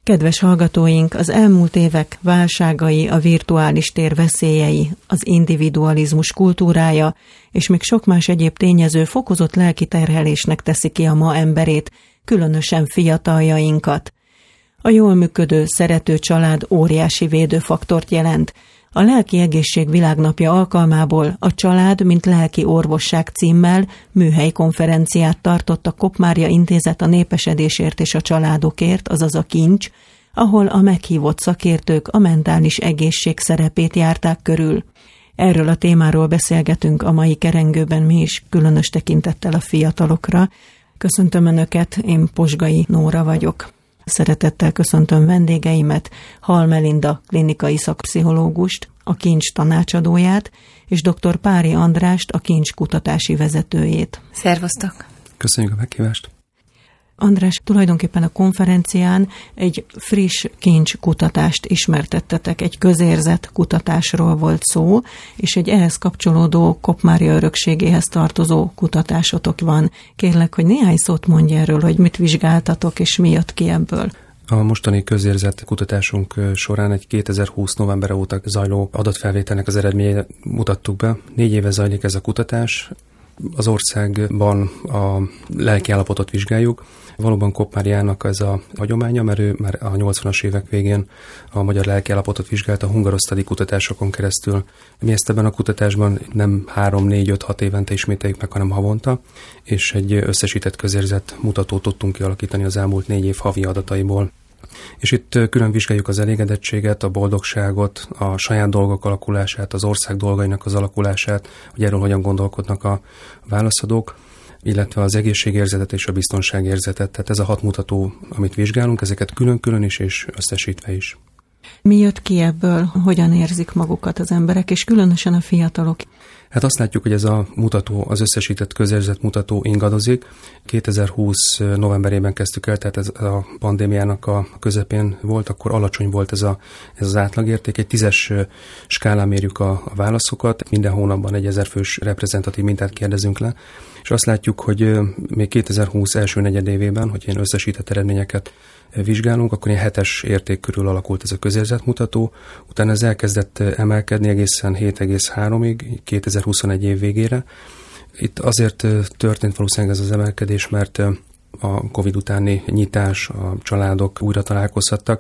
Kedves hallgatóink, az elmúlt évek válságai, a virtuális tér veszélyei, az individualizmus kultúrája, és még sok más egyéb tényező fokozott lelki terhelésnek teszi ki a ma emberét, különösen fiataljainkat. A jól működő, szerető család óriási védőfaktort jelent. A Lelki Egészség Világnapja alkalmából a Család, mint lelki orvosság címmel műhelykonferenciát tartott a Koppmária Intézet a népesedésért és a családokért, azaz a Kincs, ahol a meghívott szakértők a mentális egészség szerepét járták körül. Erről a témáról beszélgetünk a mai kerengőben mi is, különös tekintettel a fiatalokra. Köszöntöm Önöket, én Posgai Nóra vagyok. Szeretettel köszöntöm vendégeimet, Hall Melinda klinikai szakpszichológust, a Kincs tanácsadóját, és dr. Pári Andrást, a Kincs kutatási vezetőjét. Szervusztok! Köszönjük a meghívást! András, tulajdonképpen a konferencián egy friss Kincs kutatást ismertettetek, egy közérzet kutatásról volt szó, és egy ehhez kapcsolódó Koppmária örökségéhez tartozó kutatásotok van. Kérlek, hogy néhány szót mondj erről, hogy mit vizsgáltatok, és mi jött ki ebből. A mostani közérzet kutatásunk során egy 2020 november óta zajló adatfelvételnek az eredményeit mutattuk be. 4 éve zajlik ez a kutatás. Az országban a lelki állapotot vizsgáljuk. Valóban Koppmáriának ez a hagyománya, mert ő már a 80-as évek végén a magyar lelki állapotot vizsgálta a hungarosztadi kutatásokon keresztül. Mi ezt ebben a kutatásban nem 3, 4, 5, 6 évente ismételjük meg, hanem havonta, és egy összesített közérzet mutatót tudtunk kialakítani az elmúlt 4 év havi adataiból. És itt külön vizsgáljuk az elégedettséget, a boldogságot, a saját dolgok alakulását, az ország dolgainak az alakulását, hogy erről hogyan gondolkodnak a válaszadók, illetve az egészségérzetet és a biztonságérzetet. Tehát ez a 6 mutató, amit vizsgálunk, ezeket külön-külön is és összesítve is. Mi jött ki ebből, hogyan érzik magukat az emberek, és különösen a fiatalok? Hát azt látjuk, hogy ez a mutató, az összesített közérzet mutató ingadozik. 2020 novemberében kezdtük el, tehát ez a pandémiának a közepén volt, akkor alacsony volt ez az átlagérték. Egy 10-es skálán mérjük a válaszokat, minden hónapban egy 1000 fős reprezentatív mintát kérdezünk le, és azt látjuk, hogy még 2020 első negyedévében, hogy ilyen összesített eredményeket vizsgálunk, akkor ilyen 7-es érték körül alakult ez a közérzetmutató, utána ez elkezdett emelkedni egészen 7,3-ig, 2021 év végére. Itt azért történt valószínűleg ez az emelkedés, mert a Covid utáni nyitás, a családok újra találkozhattak,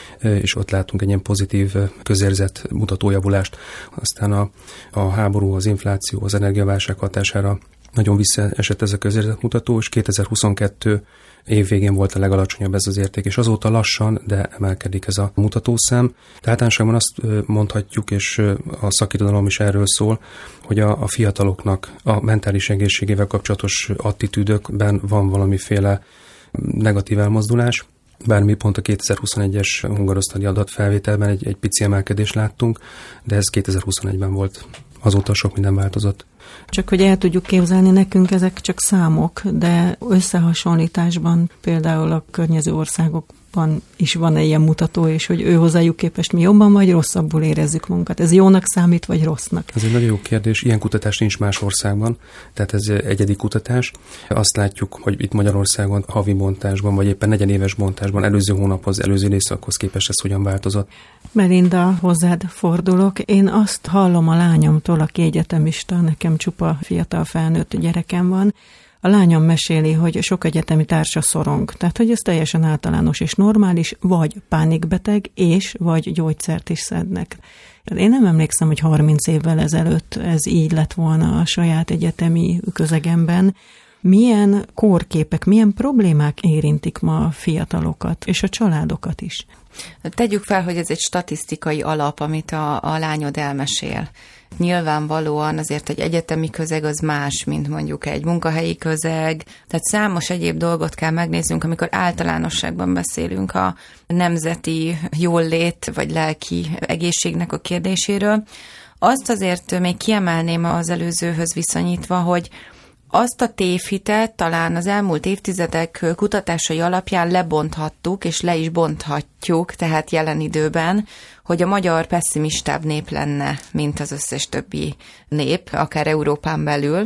és ott látunk egy ilyen pozitív közérzet mutatójavulást. Aztán a háború, az infláció, az energiaválság hatására nagyon visszaesett ez a közérzetmutató, és 2022 év végén volt a legalacsonyabb ez az érték, és azóta lassan, de emelkedik ez a mutatószám. De általánosságban azt mondhatjuk, és a szakirodalom is erről szól, hogy a fiataloknak a mentális egészségével kapcsolatos attitűdökben van valamiféle negatív elmozdulás. Bár mi pont a 2021-es hungarosztadi adatfelvételben egy pici emelkedést láttunk, de ez 2021-ben volt. Azóta sok minden változott. Csak hogy el tudjuk képzelni, nekünk ezek csak számok, de összehasonlításban például a környező országokban is van egy ilyen mutató, és hogy ő hozzájuk képest mi jobban vagy rosszabbul érezzük magunkat. Ez jónak számít, vagy rossznak? Ez egy nagyon jó kérdés. Ilyen kutatás nincs más országban, tehát ez egyedi kutatás. Azt látjuk, hogy itt Magyarországon havi bontásban, vagy éppen negyedéves bontásban előző hónaphoz, előző időszakhoz képest ez hogyan változott. Melinda, hozzád fordulok. Én azt hallom a lányomtól, aki egyetemista, nekem csupa fiatal felnőtt gyerekem van. A lányom meséli, hogy sok egyetemi társa szorong, tehát hogy ez teljesen általános és normális, vagy pánikbeteg, vagy gyógyszert is szednek. Én nem emlékszem, hogy 30 évvel ezelőtt ez így lett volna a saját egyetemi közegemben. Milyen kórképek, milyen problémák érintik ma a fiatalokat, és a családokat is? Tegyük fel, hogy ez egy statisztikai alap, amit a lányod elmesél. Nyilvánvalóan azért egy egyetemi közeg az más, mint mondjuk egy munkahelyi közeg, tehát számos egyéb dolgot kell megnéznünk, amikor általánosságban beszélünk a nemzeti jólét vagy lelki egészségnek a kérdéséről. Azt azért még kiemelném az előzőhöz viszonyítva, hogy azt a tévhitet talán az elmúlt évtizedek kutatásai alapján lebonthattuk, és le is bonthatjuk, tehát jelen időben, hogy a magyar pesszimistább nép lenne, mint az összes többi nép, akár Európán belül.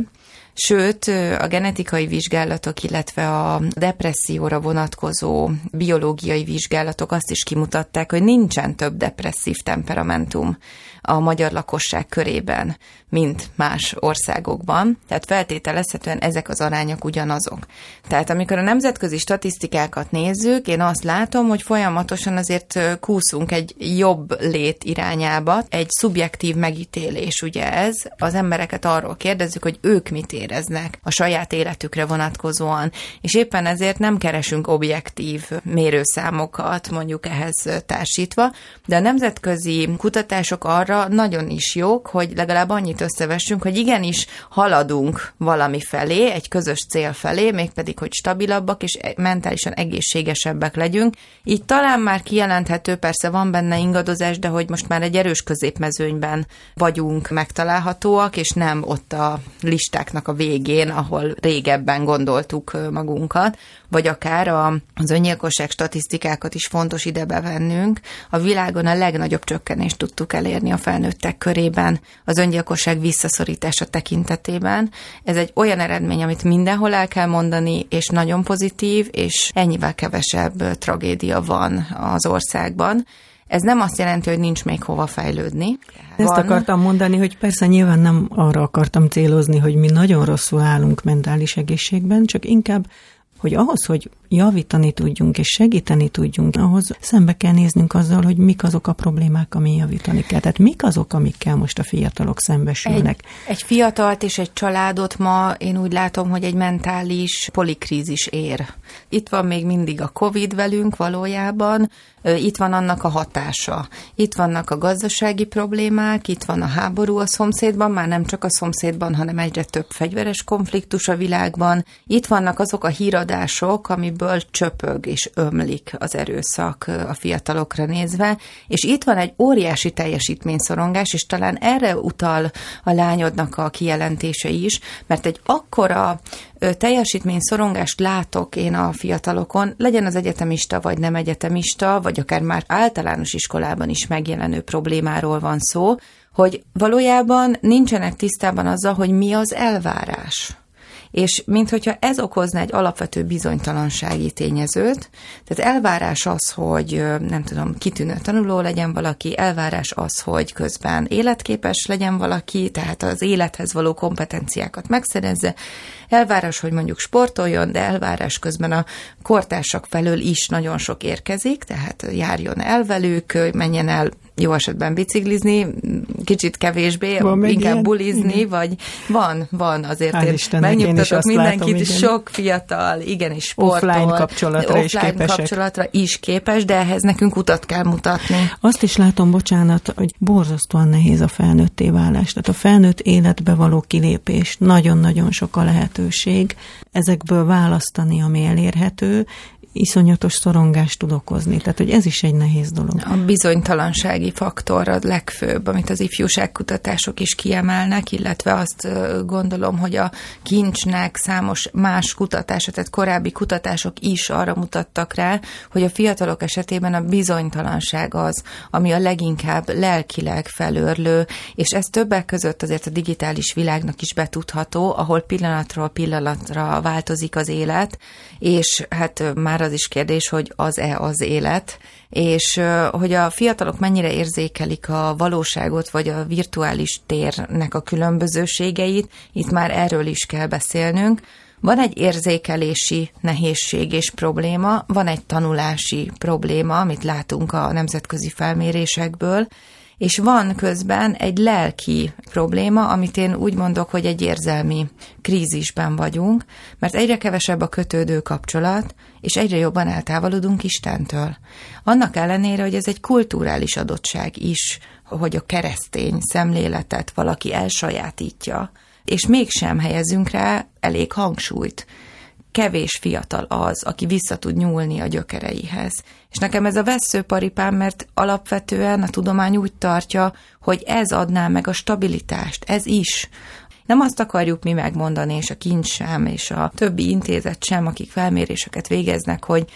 Sőt, a genetikai vizsgálatok, illetve a depresszióra vonatkozó biológiai vizsgálatok azt is kimutatták, hogy nincsen több depresszív temperamentum a magyar lakosság körében, mint más országokban. Tehát feltételezhetően ezek az arányok ugyanazok. Tehát amikor a nemzetközi statisztikákat nézzük, én azt látom, hogy folyamatosan azért kúszunk egy jobb lét irányába. Egy szubjektív megítélés, ugye ez. Az embereket arról kérdezzük, hogy ők mit éreznek a saját életükre vonatkozóan, és éppen ezért nem keresünk objektív mérőszámokat, mondjuk ehhez társítva, de a nemzetközi kutatások arra nagyon is jók, hogy legalább annyit összevessünk, hogy igenis haladunk valami felé, egy közös cél felé, mégpedig, hogy stabilabbak és mentálisan egészségesebbek legyünk. Így talán már kijelenthető, persze van benne ingadozás, de hogy most már egy erős középmezőnyben vagyunk megtalálhatóak, és nem ott a listáknak a végén, ahol régebben gondoltuk magunkat, vagy akár az öngyilkosság statisztikákat is fontos ide bevennünk. A világon a legnagyobb csökkenést tudtuk elérni a felnőttek körében az öngyilkosság visszaszorítása tekintetében. Ez egy olyan eredmény, amit mindenhol el kell mondani, és nagyon pozitív, és ennyivel kevesebb tragédia van az országban. Ez nem azt jelenti, hogy nincs még hova fejlődni. Ezt akartam mondani, hogy persze nyilván nem arra akartam célozni, hogy mi nagyon rosszul állunk mentális egészségben, csak inkább, hogy ahhoz, hogy javítani tudjunk és segíteni tudjunk, ahhoz szembe kell néznünk azzal, hogy mik azok a problémák, ami javítani kell. Tehát mik azok, amikkel most a fiatalok szembesülnek. Egy fiatalt és egy családot ma én úgy látom, hogy egy mentális polikrízis ér. Itt van még mindig a Covid velünk valójában, itt van annak a hatása. Itt vannak a gazdasági problémák, itt van a háború a szomszédban, már nem csak a szomszédban, hanem egyre több fegyveres konfliktus a világban. Itt vannak azok a híradások, amiből csöpög és ömlik az erőszak a fiatalokra nézve, és itt van egy óriási teljesítményszorongás, és talán erre utal a lányodnak a kijelentése is, mert egy akkora teljesítményszorongást látok én a fiatalokon, legyen az egyetemista vagy nem egyetemista, vagy akár már általános iskolában is megjelenő problémáról van szó, hogy valójában nincsenek tisztában azzal, hogy mi az elvárás. És minthogyha ez okozna egy alapvető bizonytalansági tényezőt, tehát elvárás az, hogy nem tudom, kitűnő tanuló legyen valaki, elvárás az, hogy közben életképes legyen valaki, tehát az élethez való kompetenciákat megszerezze, elvárás, hogy mondjuk sportoljon, de elvárás közben a kortársak felől is nagyon sok érkezik, tehát járjon el velük, menjen el jó esetben biciklizni, kicsit kevésbé, inkább bulizni, vagy van azért. Megnyugtatok mindenkit, látom, sok fiatal, igenis sportol. Offline kapcsolatra is képes, de ehhez nekünk utat kell mutatni. Azt is látom, bocsánat, hogy borzasztóan nehéz a felnőtté válás. Tehát a felnőtt életbe való kilépés, nagyon-nagyon sok a lehetőség. Ezekből választani, ami elérhető, iszonyatos szorongást tud okozni. Tehát, hogy ez is egy nehéz dolog. A bizonytalansági faktor a legfőbb, amit az ifjúságkutatások is kiemelnek, illetve azt gondolom, hogy a Kincsnek számos más kutatása, tehát korábbi kutatások is arra mutattak rá, hogy a fiatalok esetében a bizonytalanság az, ami a leginkább lelkileg felőrlő, és ez többek között azért a digitális világnak is betudható, ahol pillanatról pillanatra változik az élet, és hát már az is kérdés, hogy az-e az élet, és hogy a fiatalok mennyire érzékelik a valóságot, vagy a virtuális térnek a különbözőségeit, itt már erről is kell beszélnünk. Van egy érzékelési nehézség és probléma, van egy tanulási probléma, amit látunk a nemzetközi felmérésekből, és van közben egy lelki probléma, amit én úgy mondok, hogy egy érzelmi krízisben vagyunk, mert egyre kevesebb a kötődő kapcsolat, és egyre jobban eltávolodunk Istentől. Annak ellenére, hogy ez egy kulturális adottság is, hogy a keresztény szemléletet valaki elsajátítja, és mégsem helyezünk rá elég hangsúlyt. Kevés fiatal az, aki vissza tud nyúlni a gyökereihez. És nekem ez a vesszőparipám, mert alapvetően a tudomány úgy tartja, hogy ez adná meg a stabilitást, ez is. Nem azt akarjuk mi megmondani, és a Kincs sem, és a többi intézet sem, akik felméréseket végeznek, hogy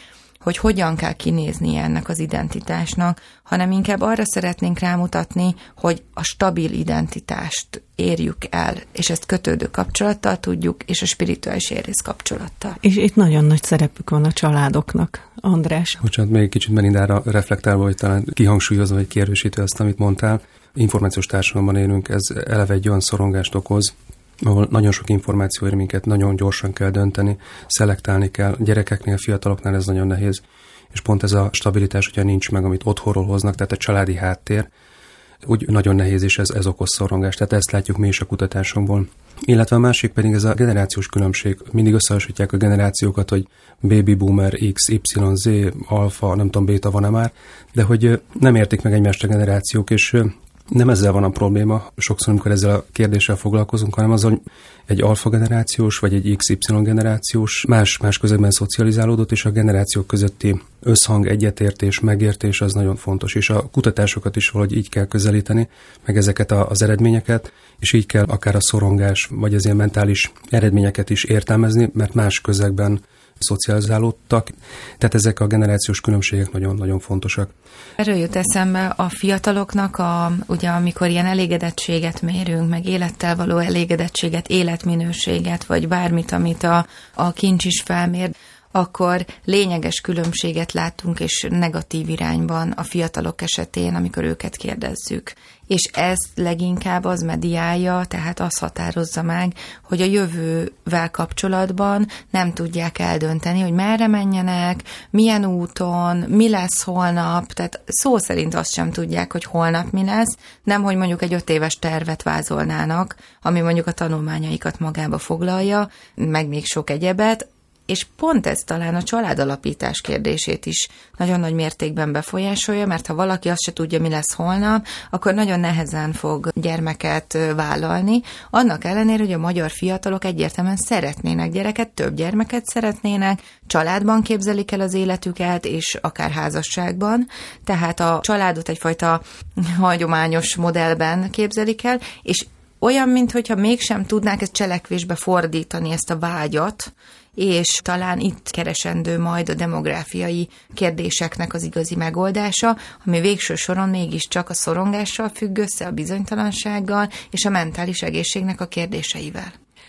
hogy hogyan kell kinéznie ennek az identitásnak, hanem inkább arra szeretnénk rámutatni, hogy a stabil identitást érjük el, és ezt kötődő kapcsolattal tudjuk, és a spirituális érész kapcsolattal. És itt nagyon nagy szerepük van a családoknak, András. Bocsánat, még egy kicsit Melindára reflektálva, hogy talán kihangsúlyozva, vagy kierősítve azt, amit mondtál. Információs társadalomban élünk, ez eleve egy olyan szorongást okoz, ahol nagyon sok információ ér minket, nagyon gyorsan kell dönteni, szelektálni kell. Gyerekeknél, fiataloknál ez nagyon nehéz. És pont ez a stabilitás, hogyha nincs meg, amit otthonról hoznak, tehát a családi háttér, úgy nagyon nehéz, és ez okoz szorongást. Tehát ezt látjuk mi is a kutatásokból. Illetve a másik pedig ez a generációs különbség. Mindig összehasonlítják a generációkat, hogy baby boomer, X, Y, Z, alfa, nem tudom, béta van-e már, de hogy nem értik meg egymást a generációk, és nem ezzel van a probléma, sokszor, amikor ezzel a kérdéssel foglalkozunk, hanem azzal, hogy egy alfa generációs, vagy egy XY generációs más közegben szocializálódott, és a generációk közötti összhang, egyetértés, megértés az nagyon fontos, és a kutatásokat is valahogy így kell közelíteni, meg ezeket az eredményeket, és így kell akár a szorongás, vagy az ilyen mentális eredményeket is értelmezni, mert más közegben szocializálódtak, tehát ezek a generációs különbségek nagyon-nagyon fontosak. Erről jut eszembe a fiataloknak, ugye amikor ilyen elégedettséget mérünk, meg élettel való elégedettséget, életminőséget, vagy bármit, amit a kincs is felmér, akkor lényeges különbséget látunk, és negatív irányban a fiatalok esetén, amikor őket kérdezzük. És ez leginkább az mediálja, tehát az határozza meg, hogy a jövővel kapcsolatban nem tudják eldönteni, hogy merre menjenek, milyen úton, mi lesz holnap, tehát szó szerint azt sem tudják, hogy holnap mi lesz, nem, hogy mondjuk egy 5 éves tervet vázolnának, ami mondjuk a tanulmányaikat magába foglalja, meg még sok egyebet, és pont ez talán a családalapítás kérdését is nagyon nagy mértékben befolyásolja, mert ha valaki azt se tudja, mi lesz holnap, akkor nagyon nehezen fog gyermeket vállalni. Annak ellenére, hogy a magyar fiatalok egyértelműen szeretnének gyereket, több gyermeket szeretnének, családban képzelik el az életüket, és akár házasságban. Tehát a családot egyfajta hagyományos modellben képzelik el, és olyan, mintha mégsem tudnák ezt cselekvésbe fordítani, ezt a vágyat, és talán itt keresendő majd a demográfiai kérdéseknek az igazi megoldása, ami végső soron mégiscsak a szorongással függ össze, a bizonytalansággal és a mentális egészségnek a kérdéseivel.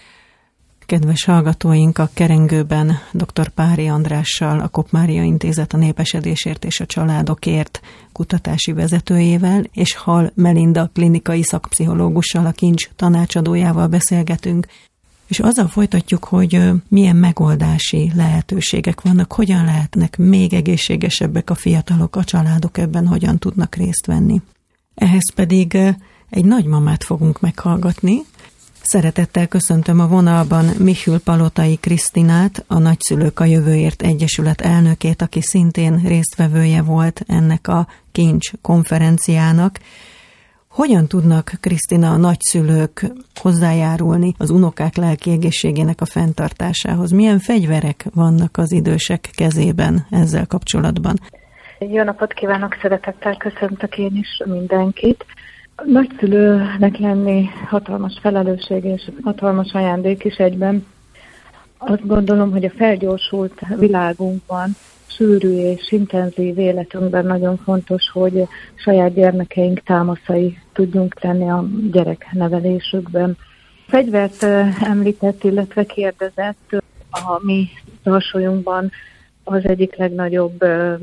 Kedves hallgatóink, a kerengőben dr. Pári Andrással, a Kopp-Mária Intézet a népesedésért és a családokért kutatási vezetőjével, és Hall Melinda klinikai szakpszichológussal, a Kincs tanácsadójával beszélgetünk, és azzal folytatjuk, hogy milyen megoldási lehetőségek vannak, hogyan lehetnek még egészségesebbek a fiatalok, a családok ebben, hogyan tudnak részt venni. Ehhez pedig egy nagymamát fogunk meghallgatni. Szeretettel köszöntöm a vonalban Michül Palotai Krisztinát, a Nagyszülők a Jövőért Egyesület elnökét, aki szintén résztvevője volt ennek a Kincs konferenciának. Hogyan tudnak, Krisztina, a nagyszülők hozzájárulni az unokák lelki egészségének a fenntartásához? Milyen fegyverek vannak az idősek kezében ezzel kapcsolatban? Jó napot kívánok, szeretettel köszöntök én is mindenkit. Nagyszülőnek lenni hatalmas felelősség és hatalmas ajándék is egyben. Azt gondolom, hogy a felgyorsult világunkban, sűrű és intenzív életünkben nagyon fontos, hogy saját gyermekeink támaszai tudjunk lenni a gyereknevelésükben. Fegyvert említett, illetve kérdezett, a mi tarsolyunkban az egyik legnagyobb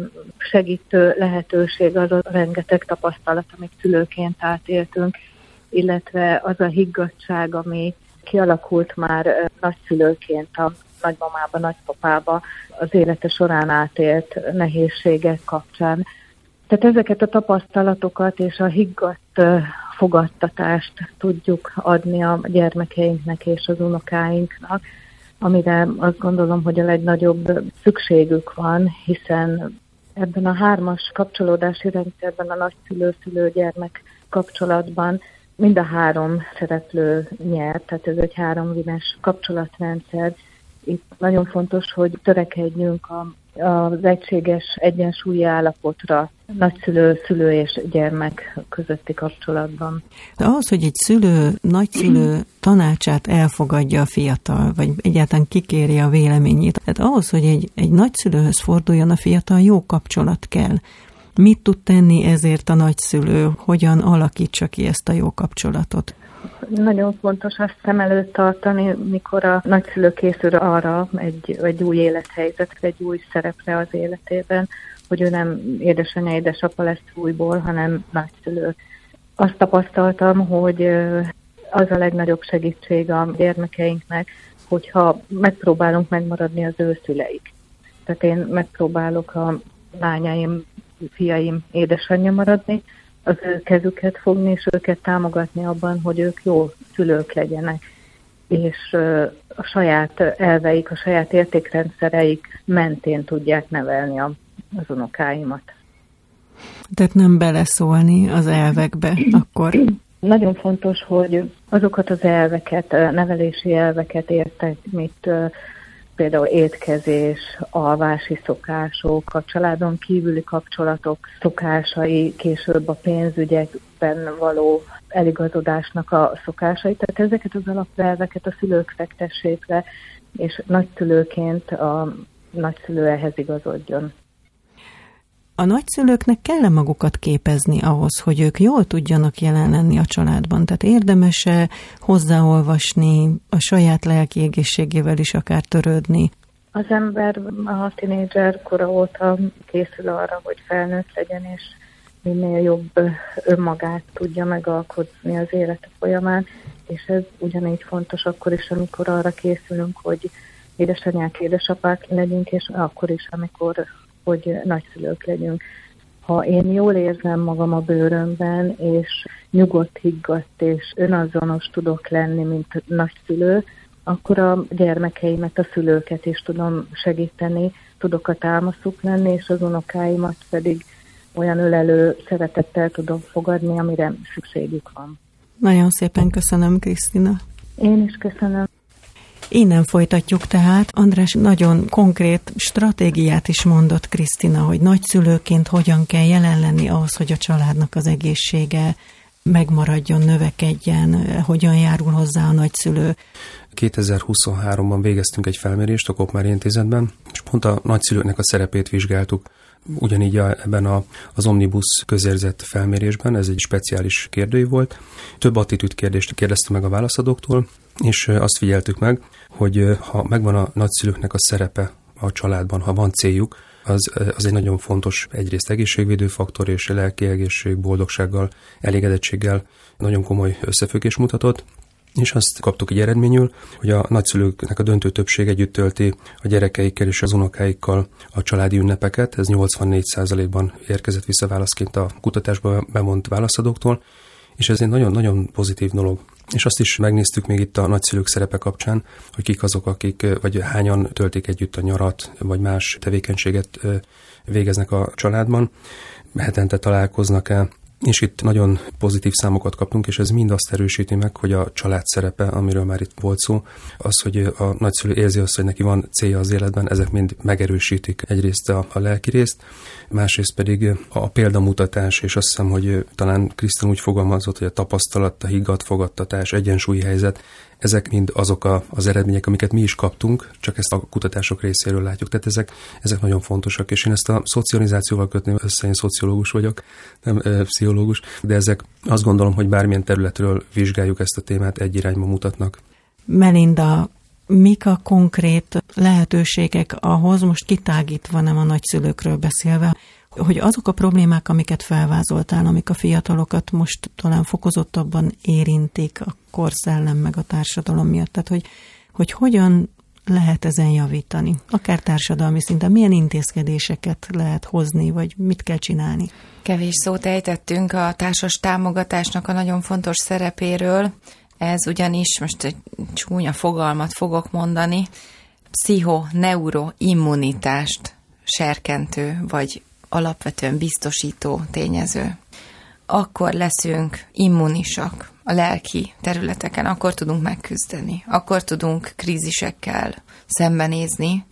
segítő lehetőség az a rengeteg tapasztalat, amit szülőként átéltünk, illetve az a higgadtság, ami kialakult már nagyszülőként a nagymamába, nagypapába az élete során átélt nehézségek kapcsán. Tehát ezeket a tapasztalatokat és a higgadt fogadtatást tudjuk adni a gyermekeinknek és az unokáinknak, amire azt gondolom, hogy a legnagyobb szükségük van, hiszen ebben a 3-as kapcsolódási rendszerben, a nagyszülő-szülő-gyermek kapcsolatban mind a 3 szereplő nyer, tehát ez egy 3-vines kapcsolatrendszer. Itt nagyon fontos, hogy törekedjünk a az egységes egyensúlyi állapotra nagyszülő és gyermek közötti kapcsolatban. De ahhoz, hogy egy nagyszülő tanácsát elfogadja a fiatal, vagy egyáltalán kikéri a véleményét, tehát ahhoz, hogy egy nagyszülőhöz forduljon a fiatal, jó kapcsolat kell. Mit tud tenni ezért a nagyszülő? Hogyan alakítsa ki ezt a jó kapcsolatot? Nagyon fontos azt szem előtt tartani, mikor a nagyszülő készül arra egy új élethelyzetre, egy új szerepre az életében, hogy ő nem édesanyja, édesapa lesz újból, hanem nagyszülő. Azt tapasztaltam, hogy az a legnagyobb segítség a gyermekeinknek, hogyha megpróbálunk megmaradni az ő szüleik. Tehát én megpróbálok a lányaim, fiaim édesanyja maradni, az ő kezüket fogni, és őket támogatni abban, hogy ők jó szülők legyenek, és a saját elveik, a saját értékrendszereik mentén tudják nevelni az unokáimat. Tehát nem beleszólni az elvekbe akkor? Nagyon fontos, hogy azokat az elveket, nevelési elveket értek, mint például étkezés, alvási szokások, a családon kívüli kapcsolatok szokásai, később a pénzügyekben való eligazodásnak a szokásai. Tehát ezeket az alapelveket a szülők fektessék le, és nagyszülőként a nagyszülő ehhez igazodjon. A nagyszülőknek kell magukat képezni ahhoz, hogy ők jól tudjanak jelen lenni a családban? Tehát érdemes-e hozzáolvasni, a saját lelki egészségével is akár törődni? Az ember a tínédzser kora óta készül arra, hogy felnőtt legyen, és minél jobb önmagát tudja megalkotni az élete folyamán, és ez ugyanígy fontos akkor is, amikor arra készülünk, hogy édesanyák, édesapák legyünk, és akkor is, amikor hogy nagyszülők legyünk. Ha én jól érzem magam a bőrömben, és nyugodt, higgadt és önazonos tudok lenni, mint nagyszülő, akkor a gyermekeimet, a szülőket is tudom segíteni, tudok a támaszuk lenni, és az unokáimat pedig olyan ölelő szeretettel tudom fogadni, amire szükségük van. Nagyon szépen köszönöm, Krisztina. Én is köszönöm. Innen folytatjuk tehát. András nagyon konkrét stratégiát is mondott Krisztina, hogy nagyszülőként hogyan kell jelen lenni ahhoz, hogy a családnak az egészsége megmaradjon, növekedjen, hogyan járul hozzá a nagyszülő. 2023-ban végeztünk egy felmérést a Koppmáry Intézetben, és pont a nagyszülőknek a szerepét vizsgáltuk. Ugyanígy ebben az Omnibus közérzet felmérésben, ez egy speciális kérdőív volt. Több attitűd kérdést kérdeztünk meg a válaszadóktól, és azt figyeltük meg, hogy ha megvan a nagyszülőknek a szerepe a családban, ha van céljuk, az egy nagyon fontos egyrészt egészségvédő faktor, és lelki egészség, boldogsággal, elégedettséggel nagyon komoly összefüggés mutatott. És azt kaptuk egy eredményül, hogy a nagyszülőknek a döntő többség együtt tölti a gyerekeikkel és az unokáikkal a családi ünnepeket. Ez 84%-ban érkezett vissza válaszként a kutatásba bevont válaszadóktól, és ez egy nagyon-nagyon pozitív dolog. És azt is megnéztük még itt a nagyszülők szerepe kapcsán, hogy kik azok, akik vagy hányan töltik együtt a nyarat, vagy más tevékenységet végeznek a családban, hetente találkoznak-e. És itt nagyon pozitív számokat kaptunk, és ez mind azt erősíti meg, hogy a család szerepe, amiről már itt volt szó, az, hogy a nagyszülő érzi azt, hogy neki van célja az életben, ezek mind megerősítik egyrészt a lelki részt, másrészt pedig a példamutatás, és azt hiszem, hogy talán Krisztina úgy fogalmazott, hogy a tapasztalat, a higgadt fogadtatás, egyensúlyi helyzet, ezek mind azok az eredmények, amiket mi is kaptunk, csak ezt a kutatások részéről látjuk. Tehát ezek nagyon fontosak, és én ezt a szocializációval kötném össze, én szociológus vagyok, nem pszichológus, de ezek azt gondolom, hogy bármilyen területről vizsgáljuk ezt a témát, egy irányba mutatnak. Melinda, mik a konkrét lehetőségek ahhoz, most kitágítva, nem a nagyszülőkről beszélve, hogy azok a problémák, amiket felvázoltál, amik a fiatalokat most talán fokozottabban érintik a korszellem meg a társadalom miatt, tehát hogy hogyan lehet ezen javítani, akár társadalmi szinten, milyen intézkedéseket lehet hozni, vagy mit kell csinálni? Kevés szót ejtettünk a társas támogatásnak a nagyon fontos szerepéről, ez ugyanis, most egy csúnya fogalmat fogok mondani, pszichoneuroimmunitást serkentő, vagy alapvetően biztosító tényező. Akkor leszünk immunisak a lelki területeken, akkor tudunk megküzdeni, akkor tudunk krízisekkel szembenézni,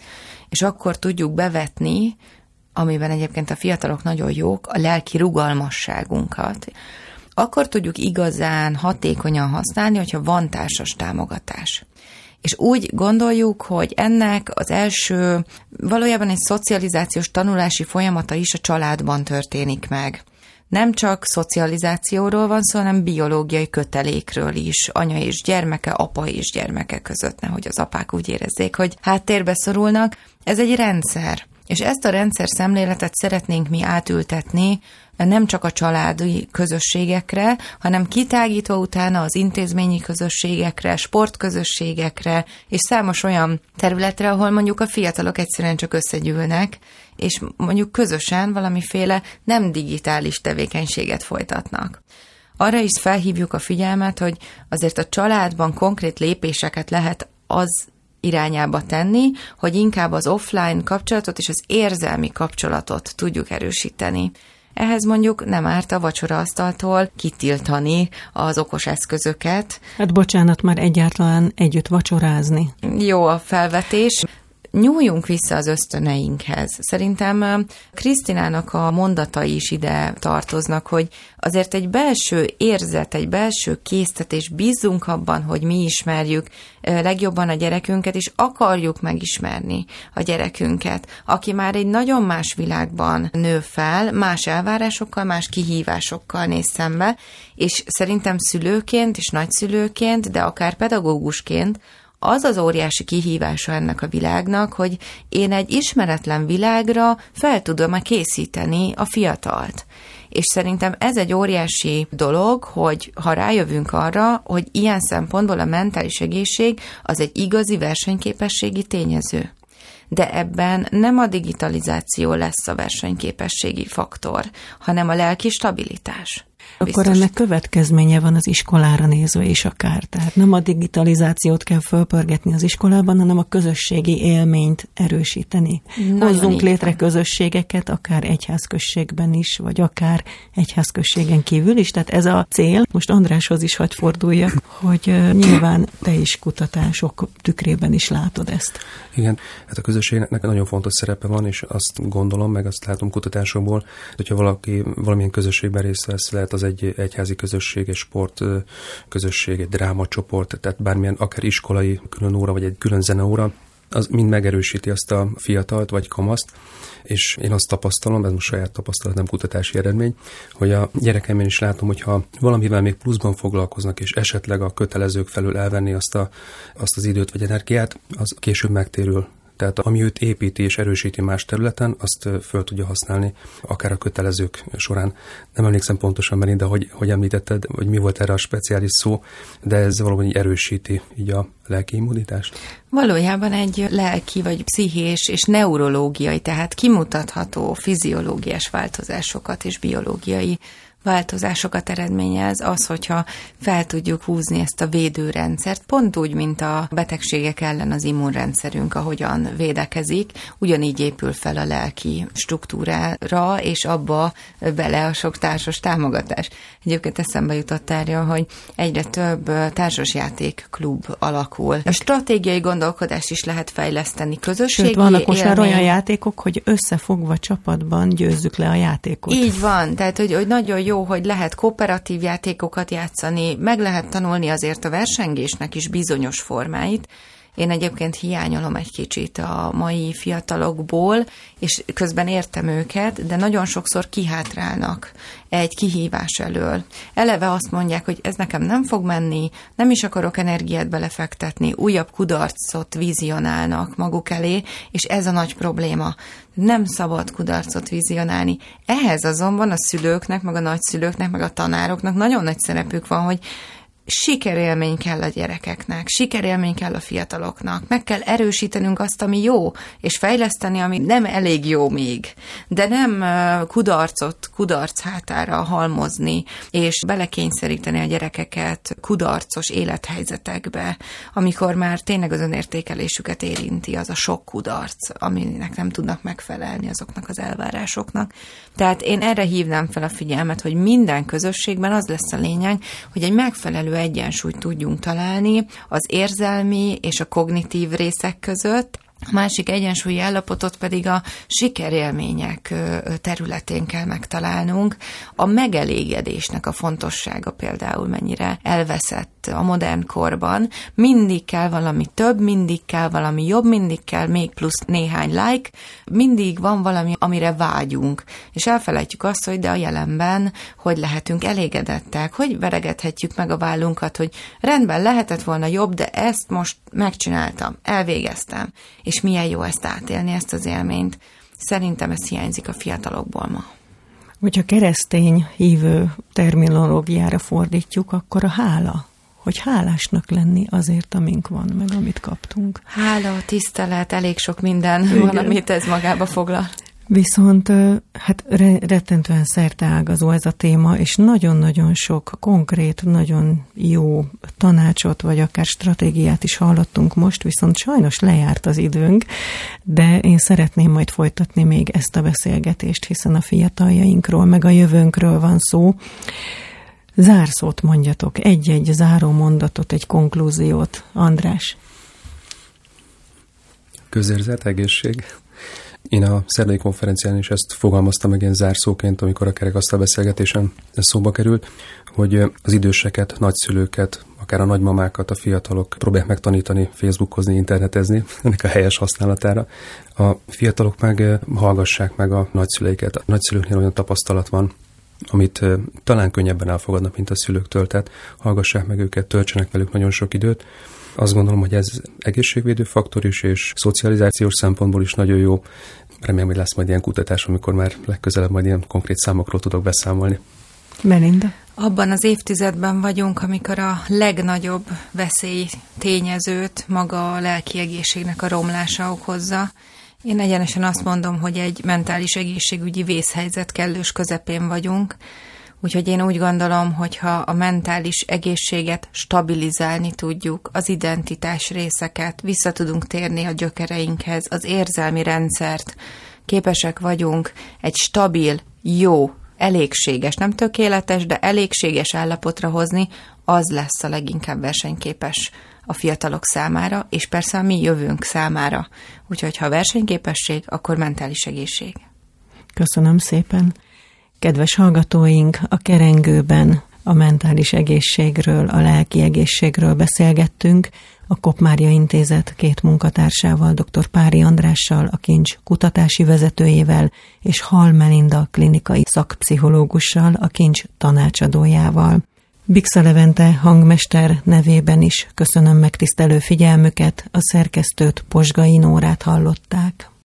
és akkor tudjuk bevetni, amiben egyébként a fiatalok nagyon jók, a lelki rugalmasságunkat. Akkor tudjuk igazán hatékonyan használni, hogyha van társas támogatás. És úgy gondoljuk, hogy ennek az első valójában egy szocializációs tanulási folyamata is a családban történik meg. Nem csak szocializációról van szó, hanem biológiai kötelékről is, anya és gyermeke, apa és gyermeke között, nehogy az apák úgy érezzék, hogy háttérbe szorulnak. Ez egy rendszer, és ezt a rendszer szemléletet szeretnénk mi átültetni nem csak a családi közösségekre, hanem kitágítva utána az intézményi közösségekre, sportközösségekre, és számos olyan területre, ahol mondjuk a fiatalok egyszerűen csak összegyűlnek, és mondjuk közösen valamiféle nem digitális tevékenységet folytatnak. Arra is felhívjuk a figyelmet, hogy azért a családban konkrét lépéseket lehet az irányába tenni, hogy inkább az offline kapcsolatot és az érzelmi kapcsolatot tudjuk erősíteni. Ehhez mondjuk nem árt a vacsoraasztaltól kitiltani az okos eszközöket. Hát bocsánat, már egyáltalán együtt vacsorázni. Jó a felvetés. Nyúljunk vissza az ösztöneinkhez. Szerintem Krisztinának a mondatai is ide tartoznak, hogy azért egy belső érzet, egy belső késztetés, bízzunk abban, hogy mi ismerjük legjobban a gyerekünket, és akarjuk megismerni a gyerekünket, aki már egy nagyon más világban nő fel, más elvárásokkal, más kihívásokkal néz szembe, és szerintem szülőként és nagyszülőként, de akár pedagógusként az az óriási kihívása ennek a világnak, hogy én egy ismeretlen világra fel tudom készíteni a fiatalt. És szerintem ez egy óriási dolog, hogy ha rájövünk arra, hogy ilyen szempontból a mentális egészség az egy igazi versenyképességi tényező. De ebben nem a digitalizáció lesz a versenyképességi faktor, hanem a lelki stabilitás. Akkor ennek következménye van az iskolára nézve is akár. Tehát nem a digitalizációt kell fölpörgetni az iskolában, hanem a közösségi élményt erősíteni. Hozzunk létre közösségeket, akár egyházközségben is, vagy akár egyházközségen kívül is. Tehát ez a cél. Most Andráshoz is hadd forduljak, hogy nyilván te is kutatások tükrében is látod ezt. Igen, hát a közösségnek nagyon fontos szerepe van, és azt gondolom, meg azt látom kutatásokból, hogyha valaki valamilyen közösségben részt vesz, lehet az egy egyházi közösség, egy sport közösség, egy drámacsoport, tehát bármilyen akár iskolai külön óra, vagy egy külön zeneóra, az mind megerősíti azt a fiatalt, vagy kamaszt, és én azt tapasztalom, ez most saját tapasztalat, nem kutatási eredmény, hogy a gyerekemben is látom, hogyha valamivel még pluszban foglalkoznak, és esetleg a kötelezők felől elvenni azt az időt vagy energiát, az később megtérül. Tehát ami őt építi és erősíti más területen, azt föl tudja használni, akár a kötelezők során. Nem emlékszem pontosan, Merin, de hogy említetted, hogy mi volt erre a speciális szó, de ez valahogy erősíti így a lelki immunitást? Valójában egy lelki vagy pszichés és neurológiai, tehát kimutatható fiziológiás változásokat és biológiai változásokat eredményez az, hogyha fel tudjuk húzni ezt a védőrendszert, pont úgy, mint a betegségek ellen az immunrendszerünk, ahogyan védekezik, ugyanígy épül fel a lelki struktúrára, és abba bele a sok társas támogatás. Egyébként eszembe jutott erről, hogy egyre több társasjátékklub alakul. A stratégiai gondolkodást is lehet fejleszteni, közösségi Sőt, vannak most már olyan játékok, hogy összefogva csapatban győzzük le a játékot. Így van, tehát hogy nagyon jó, hogy lehet kooperatív játékokat játszani, meg lehet tanulni azért a versengésnek is bizonyos formáit. Én egyébként hiányolom egy kicsit a mai fiatalokból, és közben értem őket, de nagyon sokszor kihátrálnak egy kihívás elől. Eleve azt mondják, hogy ez nekem nem fog menni, nem is akarok energiát belefektetni, újabb kudarcot vizionálnak maguk elé, és ez a nagy probléma. Nem szabad kudarcot vizionálni. Ehhez azonban a szülőknek, meg a nagyszülőknek, meg a tanároknak nagyon nagy szerepük van, hogy sikerélmény kell a gyerekeknek, sikerélmény kell a fiataloknak, meg kell erősítenünk azt, ami jó, és fejleszteni, ami nem elég jó még, de nem kudarc hátára halmozni, és belekényszeríteni a gyerekeket kudarcos élethelyzetekbe, amikor már tényleg az önértékelésüket érinti az a sok kudarc, aminek nem tudnak megfelelni azoknak az elvárásoknak. Tehát én erre hívnám fel a figyelmet, hogy minden közösségben az lesz a lényeg, hogy egy megfelelő egyensúlyt tudjunk találni az érzelmi és a kognitív részek között, A másik egyensúlyi állapotot pedig a sikerélmények területén kell megtalálnunk. A megelégedésnek a fontossága például mennyire elveszett a modern korban. Mindig kell valami több, mindig kell valami jobb, mindig kell még plusz néhány like, mindig van valami, amire vágyunk. És elfelejtjük azt, hogy de a jelenben hogy lehetünk elégedettek, hogy veregethetjük meg a vállunkat, hogy rendben lehetett volna jobb, de ezt most megcsináltam, elvégeztem. És milyen jó ezt átélni, ezt az élményt. Szerintem ez hiányzik a fiatalokból ma. Hogyha keresztény hívő terminológiára fordítjuk, akkor a hála. Hogy hálásnak lenni azért, amink van, meg amit kaptunk. Hála, tisztelet, elég sok minden van, amit ez magába foglal. Viszont hát rettentően szerteágazó ez a téma, és nagyon-nagyon sok konkrét, nagyon jó tanácsot, vagy akár stratégiát is hallottunk most, viszont sajnos lejárt az időnk, de én szeretném majd folytatni még ezt a beszélgetést, hiszen a fiataljainkról, meg a jövőnkről van szó. Zárszót mondjatok, egy-egy záró mondatot, egy konklúziót. András. Közérzet, egészség. Én a szerdai konferencián is ezt fogalmaztam meg ilyen zárszóként, amikor a kerekasztal beszélgetésen ez szóba került, hogy az időseket, nagyszülőket, akár a nagymamákat, a fiatalok próbálják megtanítani Facebookozni, internetezni, ennek a helyes használatára. A fiatalok meg hallgassák meg a nagyszüleiket. A nagyszülőknél olyan tapasztalat van, amit talán könnyebben elfogadnak, mint a szülőktől, tehát hallgassák meg őket, töltsenek velük nagyon sok időt. Azt gondolom, hogy ez egészségvédő faktor is, és szocializációs szempontból is nagyon jó. Remélem, hogy lesz majd ilyen kutatás, amikor már legközelebb majd ilyen konkrét számokról tudok beszámolni. Melinda? Abban az évtizedben vagyunk, amikor a legnagyobb veszély tényezőt maga a lelki egészségnek a romlása okozza. Én egyenesen azt mondom, hogy egy mentális egészségügyi vészhelyzet kellős közepén vagyunk, úgyhogy én úgy gondolom, hogy ha a mentális egészséget stabilizálni tudjuk, az identitás részeket, vissza tudunk térni a gyökereinkhez, az érzelmi rendszert, képesek vagyunk egy stabil, jó, elégséges, nem tökéletes, de elégséges állapotra hozni, az lesz a leginkább versenyképes a fiatalok számára, és persze a mi jövőnk számára. Úgyhogy ha versenyképesség, akkor mentális egészség. Köszönöm szépen. Kedves hallgatóink, a Kerengőben a mentális egészségről, a lelki egészségről beszélgettünk, a Kopp-Mária Intézet két munkatársával, dr. Pári Andrással, a Kincs kutatási vezetőjével, és Hall Melinda klinikai szakpszichológussal, a Kincs tanácsadójával. Bixa Levente hangmester nevében is köszönöm megtisztelő figyelmüket, a szerkesztőt, Posgai Nórát hallották.